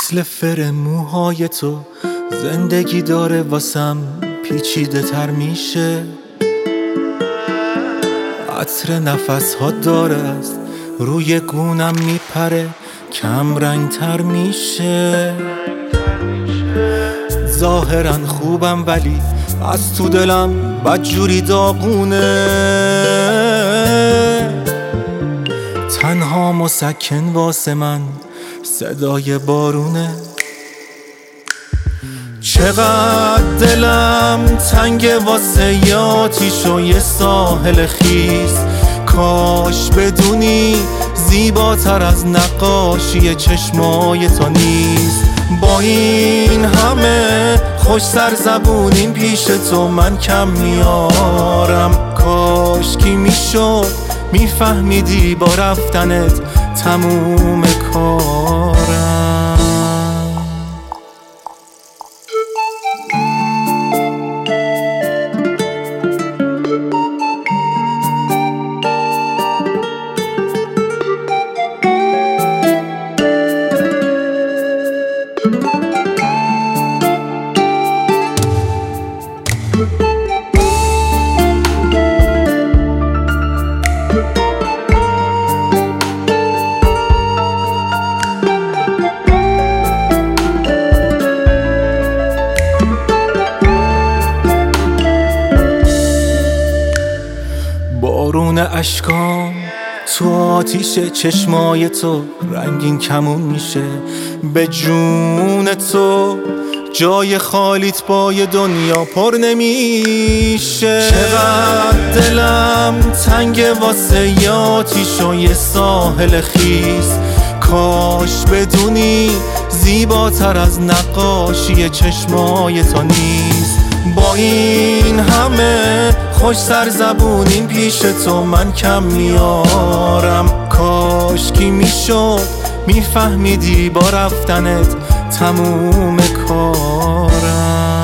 مثل فر موهای تو زندگی داره واسم پیچیده تر میشه. عطر نفس ها داره است روی گونم میپره کم رنگ تر میشه. ظاهرا خوبم ولی از تو دلم بدجوری داغونه. تنها مسکن واسه من صدای بارونه. چقدر دلم تنگ واسه یه آتیش و یه ساحل خیس. کاش بدونی زیباتر از نقاشی چشمای تو نیست. با این همه خوش سرزبونیم پیش تو من کم میارم. کاش کی میشد میفهمیدی با رفتنت تموم کارم. بارون اشکام تو آتیش چشمای تو رنگین کمون میشه. به جون تو جای خالیت با یه دنیا پر نمیشه. چقدر دلم تنگ واسه یه آتیش و یه ساحل خیس. کاش بدونی زیباتر از نقاشی چشمای تو نیست. با این همه خوش سرزبونیم پیش تو من کم میارم. کاش کی میشد میفهمیدی با رفتنت تموم کارم.